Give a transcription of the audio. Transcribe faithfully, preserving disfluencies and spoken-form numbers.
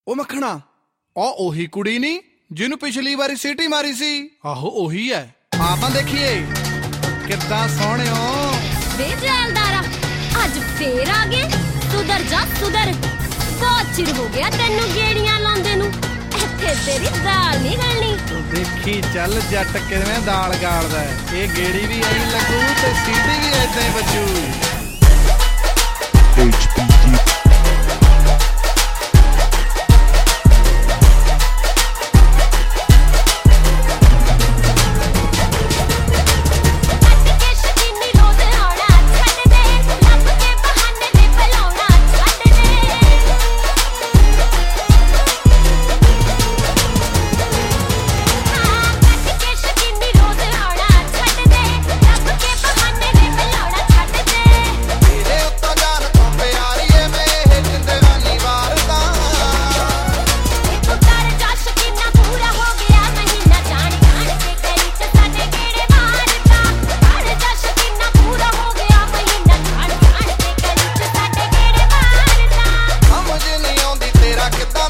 ਉਹ ਮੱਖਣਾ, ਉਹ ਉਹੀ ਕੁੜੀ ਨੀ ਜਿਹਨੂੰ ਪਿਛਲੀ ਵਾਰੀ ਸੀਟੀ ਮਾਰੀ ਸੀ? ਆਹੋ ਉਹੀ ਹੈ। ਆਪਾਂ ਦੇਖੀਏ ਕਿੱਦਾਂ ਸੋਹਣਿਓ। ਵੇ ਜੈਲਦਾਰਾ, ਅੱਜ ਫੇਰ ਆ ਗਏ। ਸੁਧਰ ਜਾ ਸੁਧਰ, ਬਹੁਤ ਚਿਰ ਹੋ ਗਿਆ ਤੈਨੂੰ ਗੇੜੀਆਂ ਲਾਉਂਦੇ ਨੂੰ। ਇੱਥੇ ਤੇਰੀ ਦਾਲ ਨਹੀਂ ਗਲਣੀ। ਤੂੰ ਦੇਖੀ ਚੱਲ ਜੱਟ ਕਿਵੇਂ ਦਾਲ ਗਾਲਦਾ। ਇਹ ਗੇੜੀ ਵੀ ਐਂ ਲੱਗੂ ਤੇ ਸੀਟੀ ਵੀ ਏਦਾਂ ਹੀ ਵੱਜੂ। ਕਿੱਦਾਂ